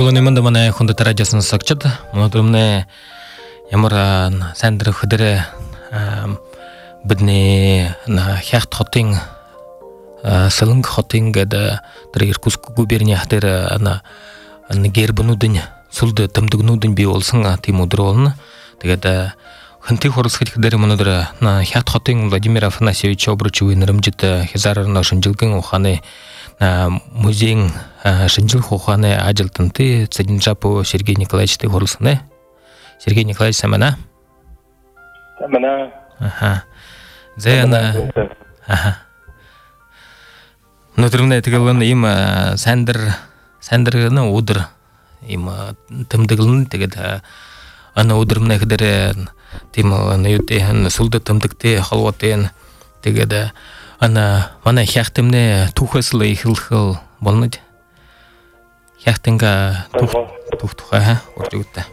Оглонимын да мана хунда тараджасын сакчад. Монодромне ямар сандыр хөдөрө бидне на хяхт хотын салынг хотын гада Иркутск губерниятер ана гербнудын сулды тымдыгнудын би олсын тимудыр олны. Тэгада хынты хорсхит хөдөрө монодор на хяхт хотын Владимир Афанасьевич Обручевый нырымжыт хизарына шынжылгын уханы музейн шынжыл хуханы ажилтынты Цадинжапов Сергей Николаевич ты горлсыны. Сергей Николаевич самана? Самана. Ага. Заяна. Ага. Нөтрімне тігілін им сәндіргіні удыр. Им тымдығылын тігеді. Аны удырымны кідері тим нүйттен сулды тымдықты халуаттен тігеді. Ана мана хяхтымны тухасылы ихыл болнады. Хяхтынға тух-туха ордығытта.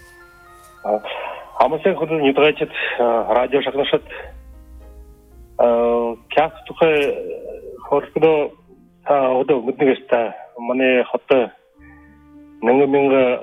Амасен худу не тратит радио шакнашат. Хяхт туха хоркудо ода мүднігесті. Мане хотты ныңы-мыңы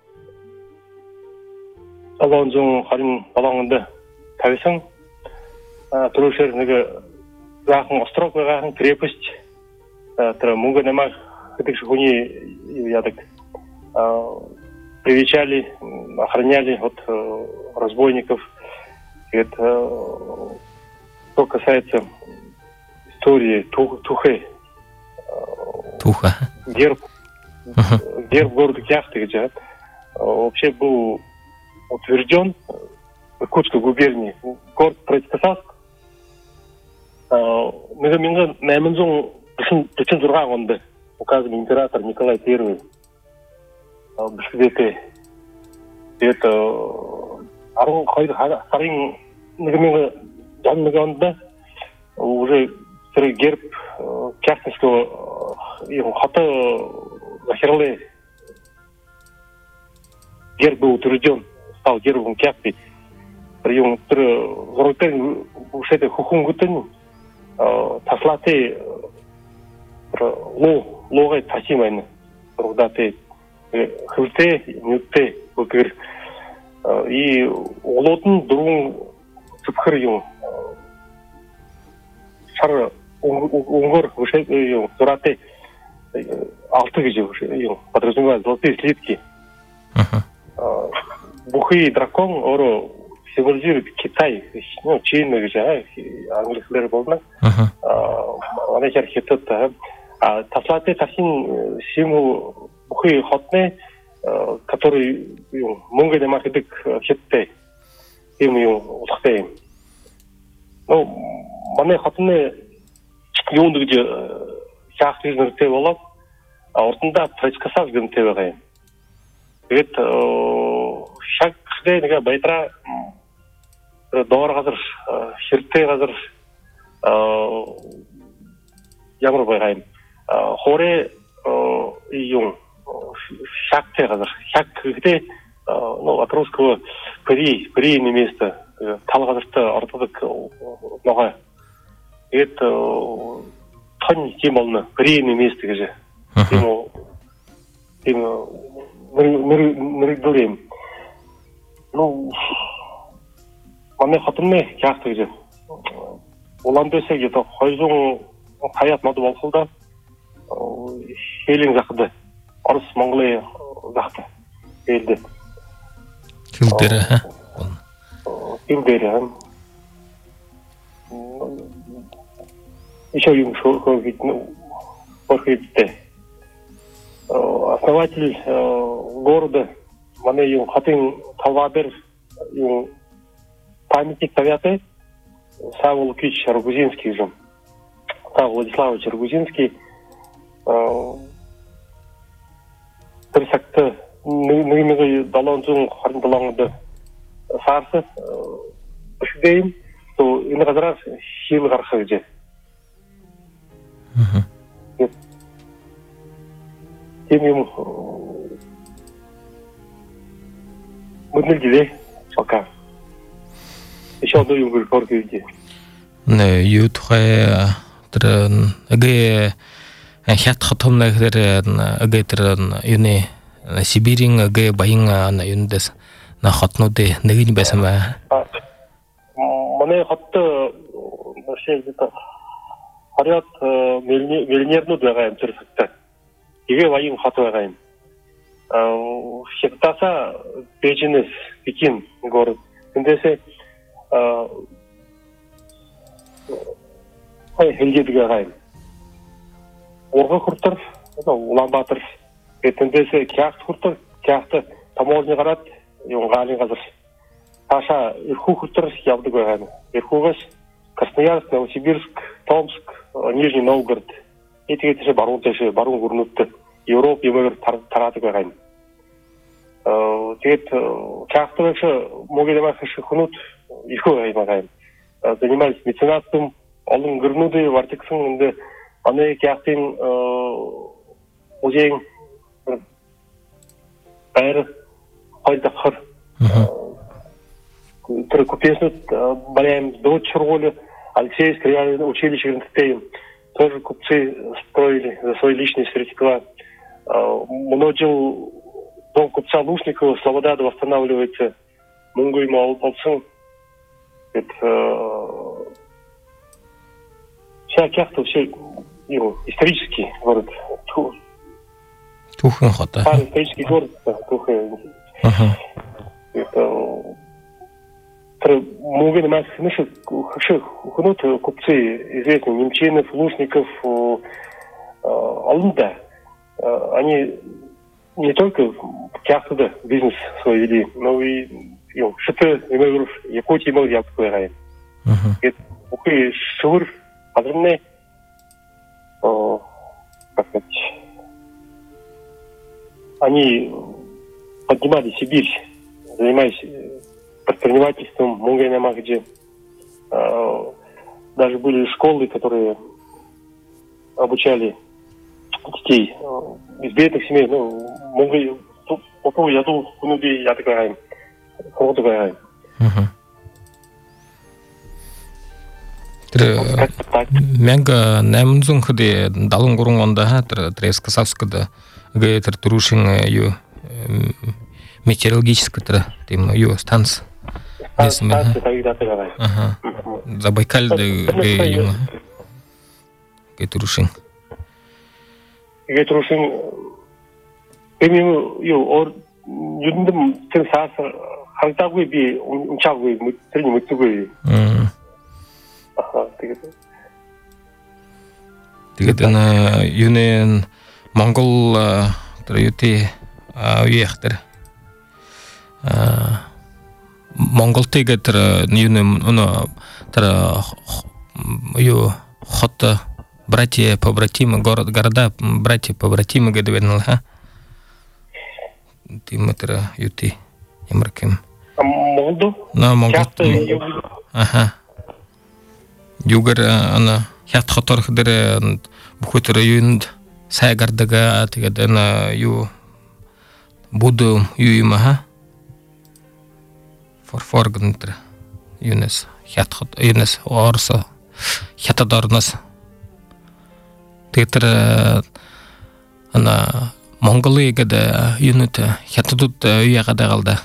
алауын жоң қарым балаңынды тәвесің. Тұрушер нығы Захын остров, захын крепость, много нема, этих шухуни ядок привечали, охраняли от разбойников. Это что касается истории Тухы. Туха. Герб города Кяхты, где вообще был утвержден в Иркутской губернии. Город Троицко-Саск. Мега наимензон причин зурга онды. Указан император Николай I. Бишкидете. Это арың қойды сарың мега жанмега онды. Уже герб Кяхтинского хаты захерли. Герб был утвержден, стал гербом Кяхты. Прием городен ушеде хухун гутен. Таслаты логай тасимайны. Рудаты хылте, нютте букыр. И олотын дурун сыпхыр юм. Шар унгор уше юм. Дураты алты геже уше юм. Подразумевает золотые слитки. Бухый дракон оро символизирует Китай, ну, Чина, английский болна. Она архитектура. А таслаты тасин символ бухи хотны, который много не может быть хитте, им улахтеем. Ну, мане хотны юнду где шахты нырте болот, а ортында Троицко-Саск гынте багай. Это шак нега байтра доор газар ширтэ газар ямар байгайм хоре юм шакте газар шак где ну от русского при место тал газарта ортодок нога это тон темолна при место где ему мэр ну мане хатымны жакты же. Улан десе где-то хойзун хаят моду болсулда хелин жакты. Орыс Монголия жакты. Элди. Килдері, Килдері. Еще юм шо основатель города мане юм хатын Талвадер юм памятник Тавяты Савол Лукич Рогузинский же. Савол Владиславович Рогузинский присакты нымеге даланзун харын далаңды сарсы бишдейм то ины газарар шил гархы же. Тем мыднылгиле пока. Еще одну юнгур коргиди. Не ютхай тран аге хят хатомнагдер аге тран юне Сибирин гэ байын на юндес на хотнуды нэгин байсама. Мане хотто вообще где-то поряд миллионерну дагайм төрсөттө. Иге байын хот байгайм. Хектаса Бейжинес, Пекин город. Эндесе хелгедиге байгайм. Орго куртар, Улан-Батыр. Эндесе кяхт куртар, кяхты таможня гарат, юнгалин газыр. Таша ирху куртар явдык байгайм. Ирхугас Красноярск, Новосибирск, Томск, Нижний Новгород. Эти барун көрүнүптү. Европа емегер таратып байгайм. Тэгээд кяхтыгаш могелемах хунут ирху байгайм. Занимаюсь меценатством, олон гырнуды вартыксын инде аны кяхтын музейин бәрі пайдақыр. Түрі купеснут баряем до Чурголя, Алексеевское реальное училище Грантеем. Тоже купцы строили за свои личные средства. Множил дом купца Лушникова, Слобода восстанавливается. Мунгу ему Алпалцин. Это вся кяхта, все исторический город. Тухын хота. Исторический город, Тухын. Это Мунгу нас хунут купцы известные, Немчинов, Лушников, Алунда. Они не только кяхтада бизнес свой вели, но и шыты, Якутия, я такой район. Это шур, огромный, как сказать, они поднимали Сибирь, занимаясь предпринимательством, Мунгайнама, где даже были школы, которые обучали детей из бедных семей, Мунгай, потом я думал, я такая, вот такая. Менга немзун ходе далун гурун онда хатр трескасавскада гейтер турушин ю метеорологическая тем ю станция. Забайкальде ге гейтурушин. Гейтурушин эмим ю ор юндым тенсас халтагуй би унчагуй мутрини мутугуй. Тэгээд на юнен Монгол траюти уяхтер Монгол тэгэтэр юнен тара ю хотта братья побратимы города братья побратимы гэдвенл ха тимэтэр юти ямаркем Монгол на Монгол аха югар ана хят хотор хдэр бухотэр юнд сайгардага тэгээд ана ю буду юима ха форгнтэр юнес хят хот юнес орсо хятадорнос тэгээд ана Монголы гэдэг юнит хятадууд уяагаад галда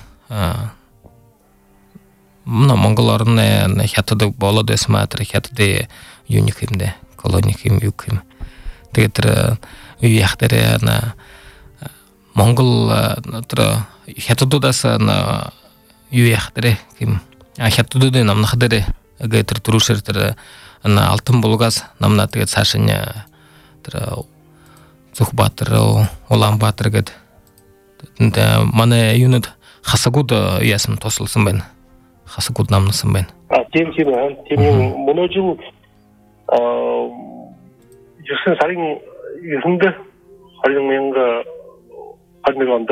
мына монголорны хятадаг болоод байсан матер хятады юник юмдэ колоник юм юк юм тэгээд уяахтэр на монгол тэр хятадуудаас на уяахтэр юм хятадуудын намнахдэр гэдэг турушэр тэр на алтан булгаас намна тэгээд цаашаа тэр Зүхбаатар Улаанбаатар гэдэг манай юнит хасагууд яасан тусалсан байна. Хасагууд намнасан байна. Тийм моножил юусэн сарын 9-нд 2011 онд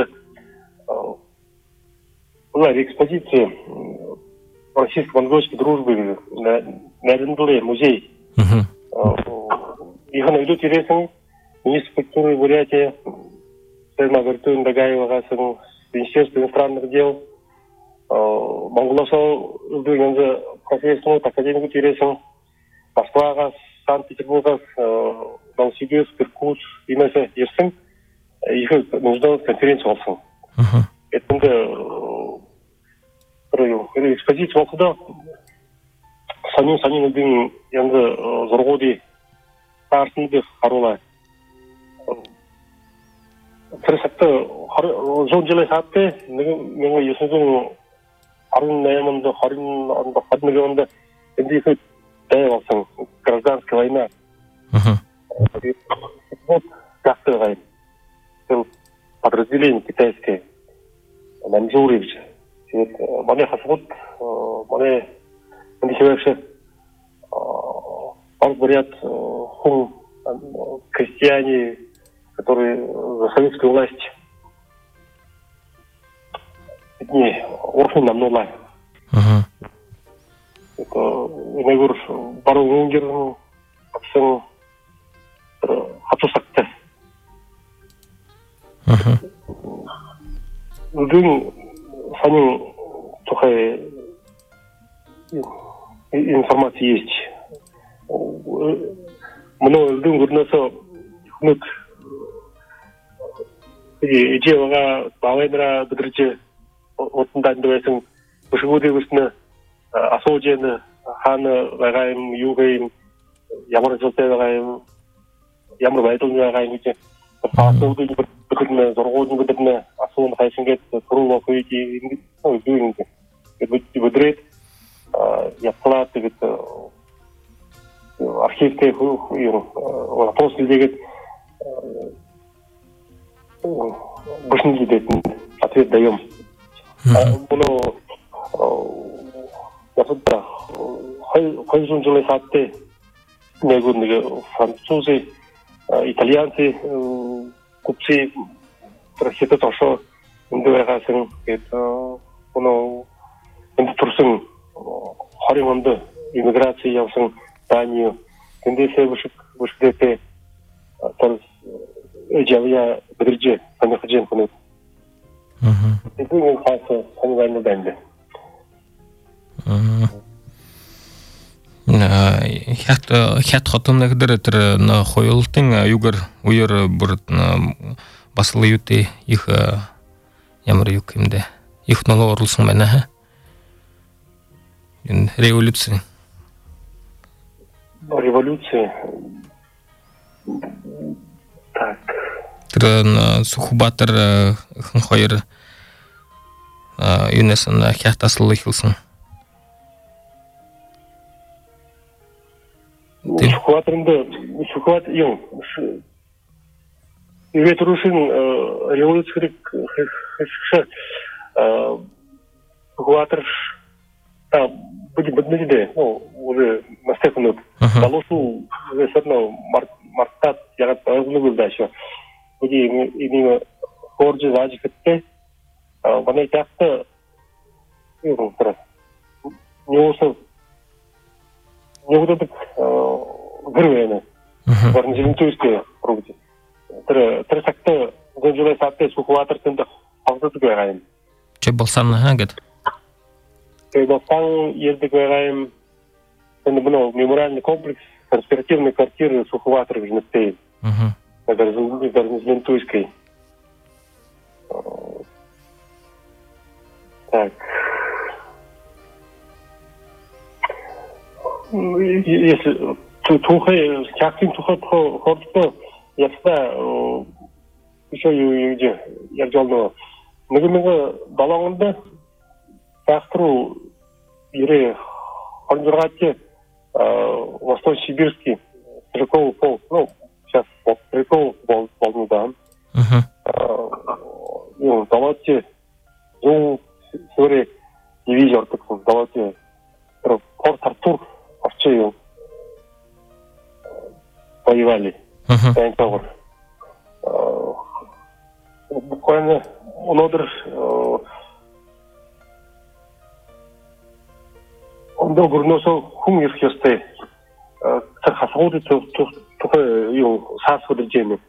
была экспозиция российско-монгольской дружбы на Нарынбуле музей. Их идут интересны министр культуры Бурятии, Сельма Гартун Дагаева, Министерство иностранных дел, Монголосо, профессионал, академик интересен, Москва, Санкт-Петербург, Новосибирск, Иркутск, Инесе, Ерсин, их нужна конференция олсын. Это экспозиция оқыда санин үйдің енді зорғоди тарсынды қарула. Тірісікті жон жылай сатты, менің есіңдің қарын наямынды, қарын қадмығы онда енді екі дәйі алсың, гражданская война. Вот как-то война. Подразделение китайское, Маньчжуревич. Мне хасвуд, мне вообще говорят, крестьяне, которые за советскую власть, не, орфин нам нула. Это, я говорю, пару унгер, как-то, хочу сакты. Дым санин тухай информация есть. Много дым гурнасо хмык идеяга бавайдра бедрче отындан дойсың бушгуды гусна асожены ханы вагаим югаим ямар жылтай вагаим ямар байтылны вагаим гиче асоуды бирне зоргоодун бирне асоуны хайшингет туруло койти үйүнгө бедрет яплат дегет архивте вопрос дегет бушни дедет ответ даем. Bunu yapıda koyun жылай сатты негүнге французы, итальянцы купцы просит то, что индуэгасын это bunu енді тұрсын харимонды иммиграция явсын Данию. Тендесе вышкдете тарс эжавия бедрже панехаджен кунет. Это не хаса санивайны бенде. Хят хатыннагдыр тер на хойлтың югар уйыр бир басылы юте их ямар юк имде. Их нало орулсын мене. Революция. Революция. Так. Тер сухбатыр хойыр юнесын хятаслы хилсын. Сухват юм. Ветрушин революция сухватыр та будет беднеде, ну уже настекнут. Далосу весерно мартат ягат өзлүгүл дача. Буги именно хоржи зажикетте бана такта юм тра. Неосо неудобно грывена. Варнжелентуйская пробуйте. Тресакта жылай сатты сухватыр тында авдаты гайым. Че болсан хагат? Болсан ерді гайым. Это мемориальный комплекс конспиративной квартиры сухватыр в Жнестее. Варнжелентуйской. Так. Если тухай, чактин тухай хордто, я всегда еще где я делал, но баллонда сахтру ире Хонжурате Восточно-Сибирский стрелковый полк, ну сейчас стрелковый полк, да. Давайте сегодня дивизия такой, давайте Порт Артур Овчею воевали. Буквально он был гурносо хумир хесте. Хасауды тухай ю сасуды джеми.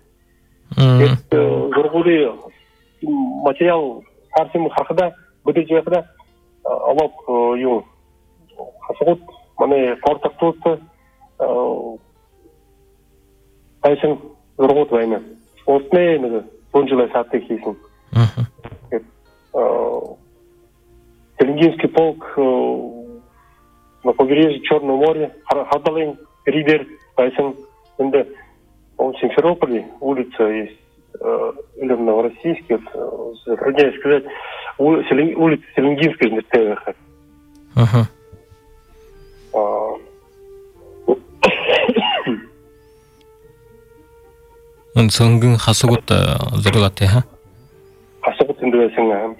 Горгули материал сарсим хархада bude joyda alop yu hasut mane portaqtut aysin zurgut wayna. Osne Тонжилай сатты кейсін. Селенгинский полк на побережье Черного моря, Хадалин, Рибер, поэтому в Симферополе улица есть, или в Новороссийске, затрудняюсь сказать, улица Селенгинская, Нестеваха. Он сонгын хасугут зарылаты, ха? Хасугут индивасыңа.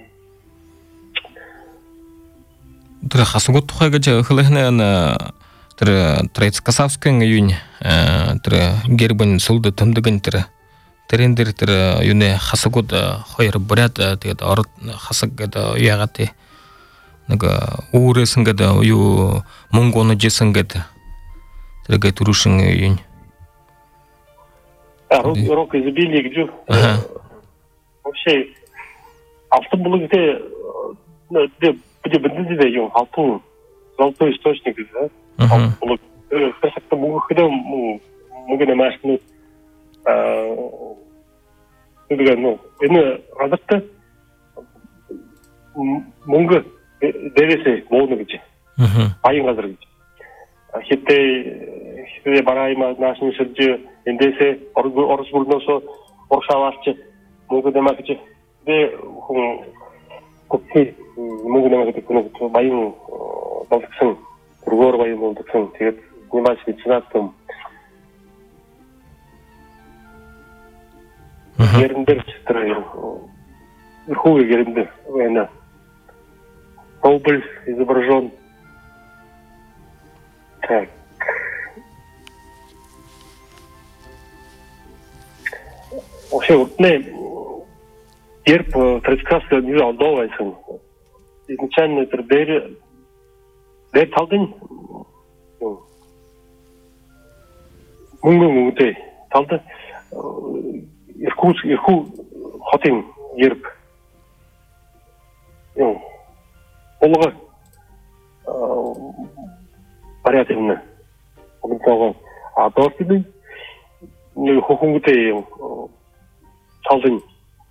Тра хасугут тухайга хылыхна Трецкасавская июнь, гербан сулды тымдыгын трендер юне хасагод хойр бурят тет орот хасагада ягаты нага уресынгада ю монгоны жесынгада трегай турушын июнь. Рок изобилия где? Вообще, автобулыгде где бендиде юм алтын, золотой источник, да? Просто когда мы на машину, это разобто мунга девесе молнугичи, айын газыргичи. Хитте барайма нашни сырджи индесе орус бурносо оршаварчы мунга демакичи. Де купки мунга демакичи куну байын болдуксын. Кругор байын болдуксын. Тэгээд внимательно ценатым Герендер строил. Верховый Герендер. Война. Рубль изображен. Так. Вообще, вот, герб Трецкасская не алдовайся. Изначально это дер талдын. Мунгу талды. Ирку хотин герб. Олығы порядочно. А дорсиды хухунгуте талдын.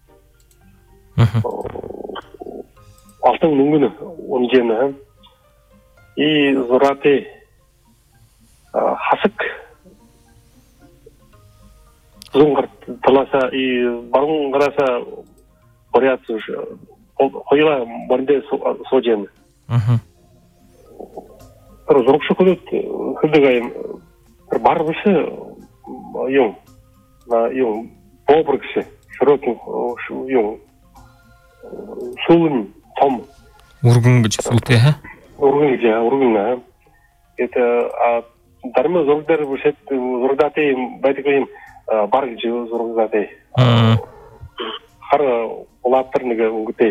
Алтын мунгуны он жена. И зураты хасык зунгар таласа и барун гараса поряд хоила барде сожен. Зурукшы кудут хылдыгайым барбысы юм бобрыксы широкий юм сулын том. Ургунгыч султе, ха? Ургунга. Это дармы зордар бушет зордаты байтыкайым баргычы зордаты. Хар улаптырныгы унгутей.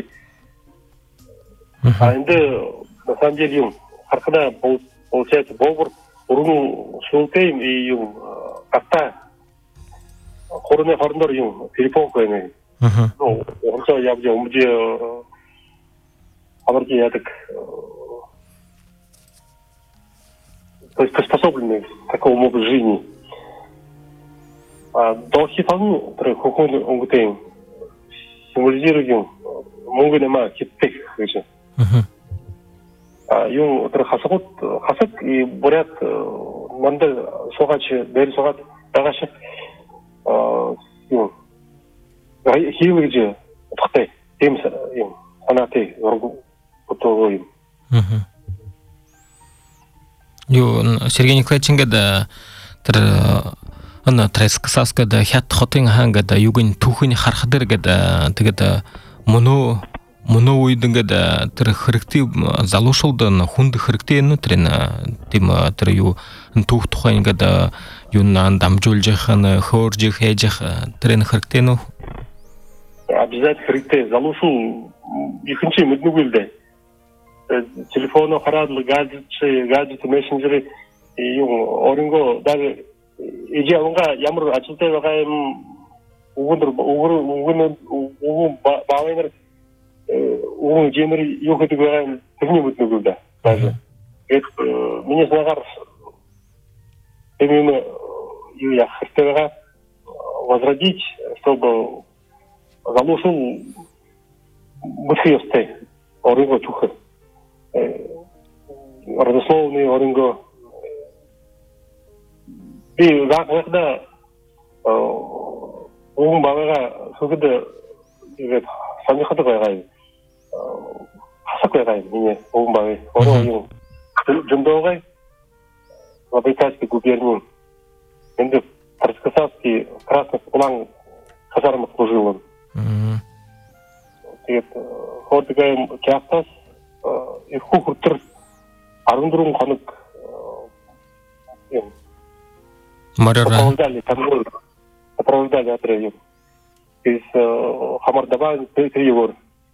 А енді на самом деле юм харкада получается бобр ургун султейм и юм катта хорыне хорындар юм телефон койны. Ну, онша ябже умже абарки ядык приспособлены к такому образу жизни. До хитану хухун унгутейм символизируем мунгу нема хиттек хычы. Юм хасык и бурят манда соғачы, бәрі соғат дағашы хилы же ұтықтай дем санаты ұтығы им. Сергей Николаевичинга да ана Трецкасавская да хят хотын ханга да югын тухын хархадырга да тыгада моно уйдынга да тыр хырыкты залушылдан хунды хырыктыны трена тима тыр ю тух тухайнга да юнан дамжулжаханы хоржих хежих трен хырыктыны обязательно хырыкты залушул ихинчи мүднүгүлдө телефону харадлы гаджеты мессенджери оринго даже 이제 뭔가 야무를 아칠 때 가면 우군 바위를 우군 제물이 요것도 가면 되게 못 누구다. 맞아. это мне знагар именно я хотела возродить, чтобы залушил мышлёсты, орынго чухы. Родословный орынго. Би загда оғын бағаға сөгіді санихады қайғайын. Қасақ қайғайын, міне оғын бағай. Оны ойын жүндауғай Лабайкальской губернии. Енді Тарскосавский Красный Кулан казарма служил он. Хордыгайым кяқтас ирху хұрттыр арындырын қанық сопровождали отряд. Из Хамардова переговор.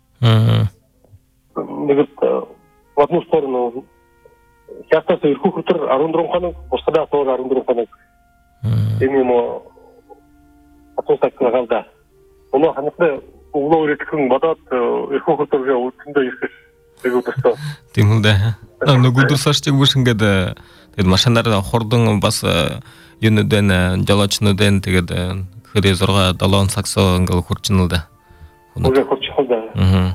В одну сторону кяқтас ирху хұрттыр арындырын қанық, бұрсада тоже арындырын қанық. Ему атостак қалда. Оны қанықта углов ретікін бадат ирху хұрттыр уже өткінді ешкіш. Тимулда. Ну гудурсаштик бушингада машиндар хордың басы юнуден жалачынуден тегеді хыре зорға далон саксо ангал хурчынылда. Уже хурчынылда.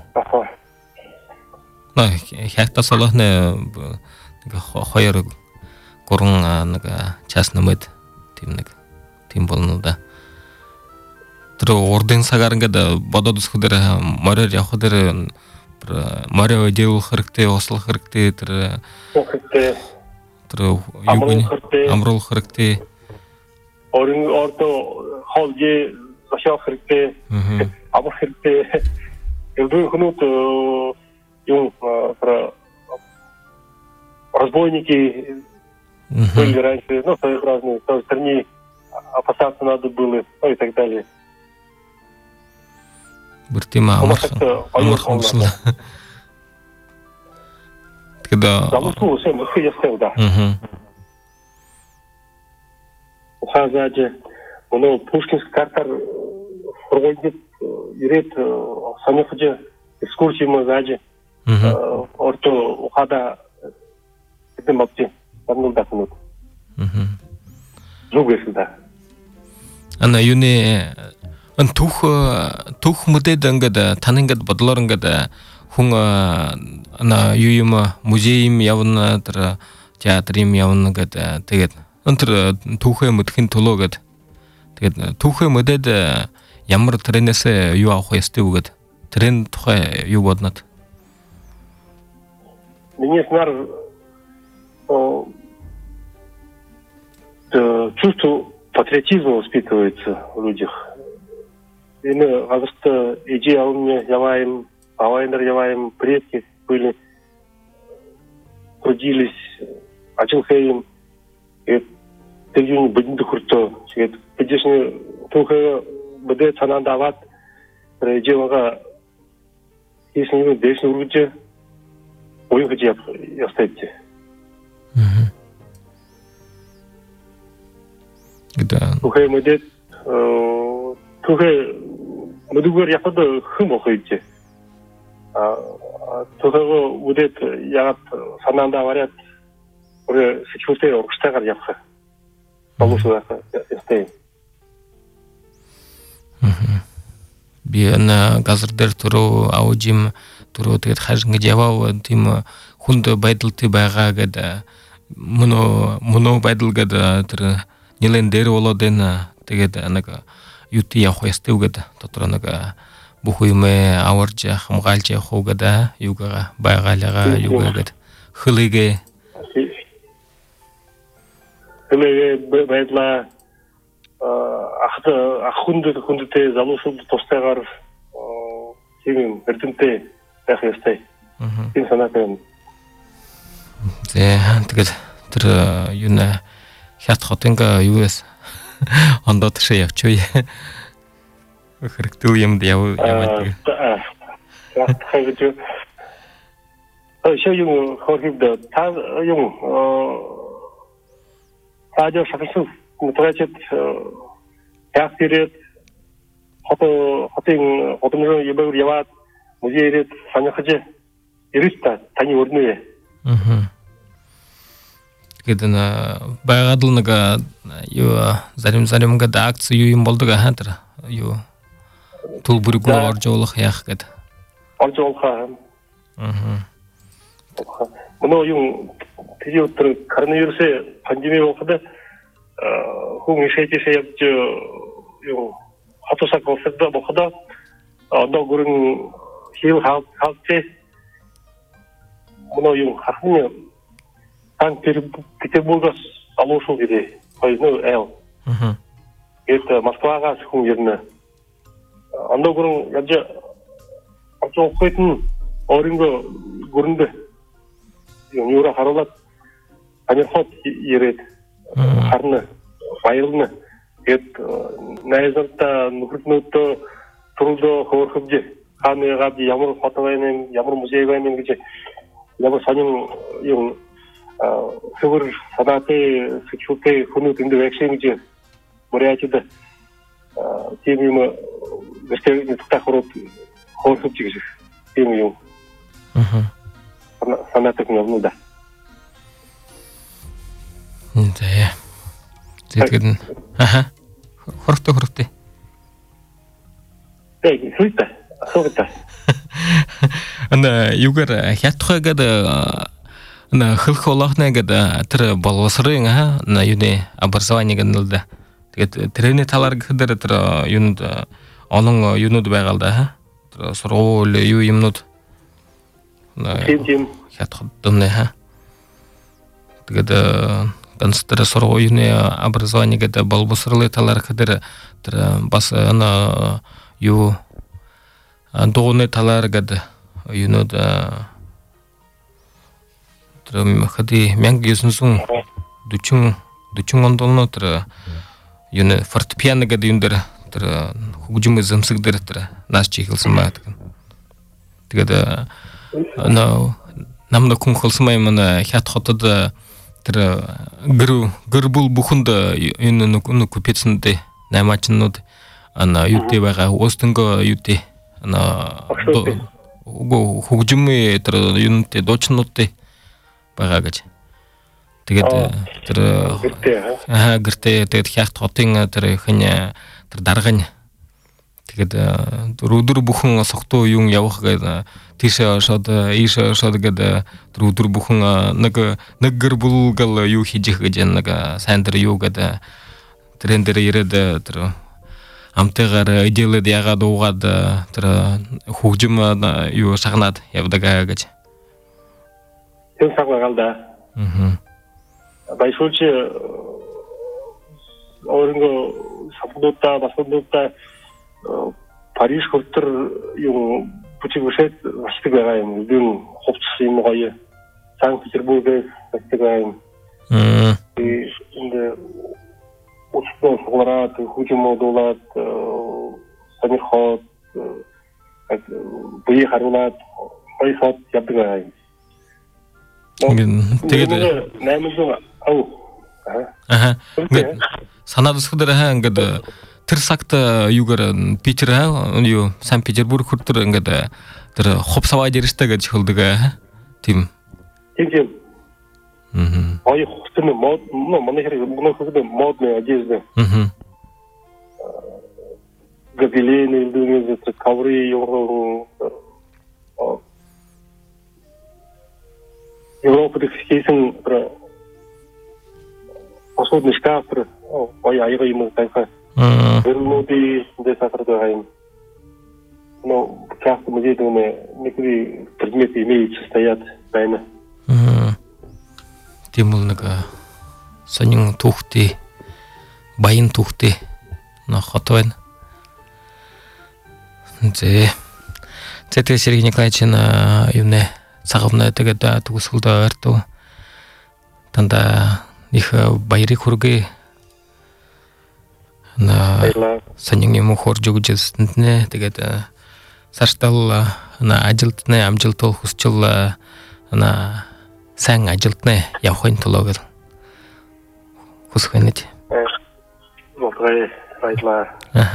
На хәкта салахне хойыр корын частный мыт тим болынылда. Тро орден сагарынгада бададус худера марер я худера Марио делал характе, осл характе, амрол характе. Орто холге зашел характе, або характе. Илду хнут юм про разбойники были раньше, ну разные, то есть они опасаться надо было, ну и так далее. Бертима амархамсыл. Когда залушил всем хыясел, да. Ухазаде, ну Пушкинский картар проводит ирет санефаде экскурсии мазаде. Орто ухада это мапти, там да кнут. Жугесил, да. Ана юне ан тух мудедангада танingad бодлорангада хунга ана юйма музейим явна тра театрим явнагада тэгээд антр тухэ мудхин тологад тэгээд тухэ мудед ямар тренэсэ юу авах ёстой үгэд трен тухай юу боднод Мне снар чувство патриотизма воспитывается в людях. Именно азыркы идея алымне явайым, авайындар явайым, предки были, трудились, ачылхайым, тегюни бідінді құртты. Бідешіне тұлқығы біде сананды ават, идеяға есіне бешіне ұрғыджы, ойын ғыджы ястайды. Тұлқығы мүдет, тұлқығы Мадугар япады хым оқиды. Тұлқығы өдет яғат сананда аварят, уже сечілте орқыштағар яқы. Балусы ястайын. Бияна газырдер тұру, аудим тұру тегет қажынғы жавау, тим хунды байдылты байға гада, мұно байдыл гада, нелен дері оладен тегет анаға юти я хоесте угада тотранага бухуйме аварча хамгалча хогада югага байгалага югагад хылыге байдла ахунды залушылды тостайгар сенин эрдинте тахестай сен санатен тегет тыр юна хят хотенга юэс Анда тыше якчой. Характыл ем дьявол. Еще юм хорхибда. Та юм таджа шахсу мутрачет яхтирет хотин хотымжо ебер яват музейрет саняхаже ириста тани орнуе. Кедена байгадылнага ю зарим-заримга да акцию юм болдуга хатыр ю Тул бүргө оржолох яах гэд. оржолха. Мына юм периодтер коронавирусе пандемия болғанда хүн ишээжээ явж юм хатусак болғанда онда гөрөн хил хаалт мына юм хахны Санкт-Петербургас алушу гэдэг хоёрны айл. Это Москвагаас хүн ирнэ. Онда гөрөн яаж авцоохын оринго гөрөндө юм юура харуулаад анирхот ирээд харна баярлна. Гэт найзарта нөхрөднөөдөө түрүүлдөө хөөрхөвж хааныг ямар фото байна, ямар музей байна гэж ямар сонин юм сувэр санаатай сэтгүүлтэй хүмүүст энэ вакцин гэж мөрөөдөд тийм юм гэртээ тахрууд хөөрхөвж гэж тийм юм. Санаатай юм да. Нэ. Тэгэд хортой. Согта. Ана югар хятхагад на хылхолохнагад тэр боловсрын на юуны образование гэнэлдэ. Тэгээд тэрний талаар гэхээр тэр юунд олон юунууд байгаа л да. Тэр сургууль юу юмнууд Тийм хятхадны Тэгээд ганцтар сургуулийн образование гэдэг боловсролын талаар гэхээр тэр бас ана юу дууны талаар гэдэг юунууд тэр хэдий 1940 онд тэр юуны фортепиано гэдэг юм дээр тэр хөгжим эзэмсэг дээр тэр нааш чихэлсэн байдаг. Тэгээд намна хүн хөлсөн юм хят хотод тэр гэрбул бүхэнд энэ нэг купецэндээ наймаачнууд ана юутэй байгаа остонго юутэй ана хөгжмөө тэр юунтэй дуучнуудтай байгаа гэж. Тэгээд тэр гэртээ тэгээд хят хотын тэр ихэнэ тэр даргань тэгээд өдөр бүхэн согтуу юм явах гэдэг тийшээ шод ийшээ шод гэдэг тэр өдөр бүхэн нэг гэр бүлгэл юу хийж гэж нэг сайн тэр юу гэдэг тэрэн дээр ирээд тэр амтайгаар идэлэд ягаад уугаад тэр хөгжим юу сагнаад явдаг гэж. Тэр сагнаалда. Баяшуулч өөрөнгө сапдуудаа басдуудаа Париж хөлтөр юм бүчигшээд ашиг байгаа юм. Үн хувцс юм гоё. Санкт-Петербургээс ашиг байгаа юм. Энд уцтон суулаад хужимодуулаад сонирхоод бие харуулаад хоёрсод явдаг байгаа юм. Тэгээд 800 санаад өсгөдөр ингээд тэр сагт юугаар Питер юу Санкт-Петербург хүртэр ингээд тэр хувцаваад иржтэй гэж хэлдэг тийм. Ой хөтөн мод манай хэрэг мод модны одежда. Габилины дүнээс ковры юу Европа гэсэн посудный шкаф ой аяга юм тайфа. Вернуди десатрага юм. Но часто музей доме некоторые предметы имеют стоят тайно. Тийм бол нэг сонин түүхтэй баян түүхтэй на хот байна. Зэтэ Сергей Николаевич юунэ цагавна тэгээд төгсгөлд ойртуу танда их баярыг хүргэе. На сонин юм хорж өгж өснө. Тэгээд сартал на ажилтны амжилт хүсчил на сайн ажилтны явахын тулд хүсэх байна. Баярлалаа.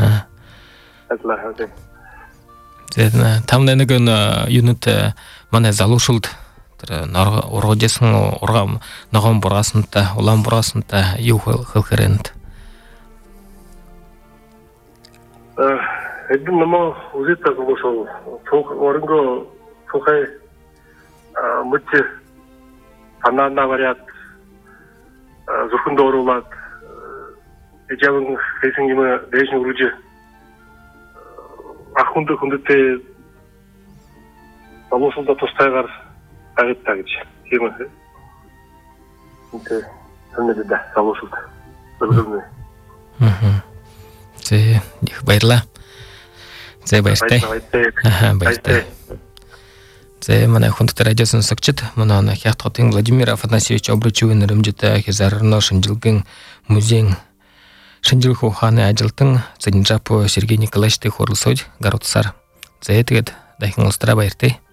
Тэгээд тамны нэг юунт манай залуушилд тэр ургажсэн ургам ногоон бураасантай улаан бураасантай юу хэлэхэрэнд 애들 너무 우즈다 그거서 어른 거 속에 멋지 반나나 말이야 조금도로 막 이제는 회생님은 내신 우르지 아군도 군대 너무 손도 도스타가 하겠다 그치 기분 진짜 선배들다 너무 좋다 너무 제 바이라 제 바이스테 바이스테 제 mana хунта радиосын сакчит мына хят хотын Владимир Афанасьевич Обручевын рымжыта хизарно шинжилгын музейн шинжил хоханы ажилтын Сенжапо Сергей Николаевич Хорлсой гаротсар. Зетгет дахин устра байрте.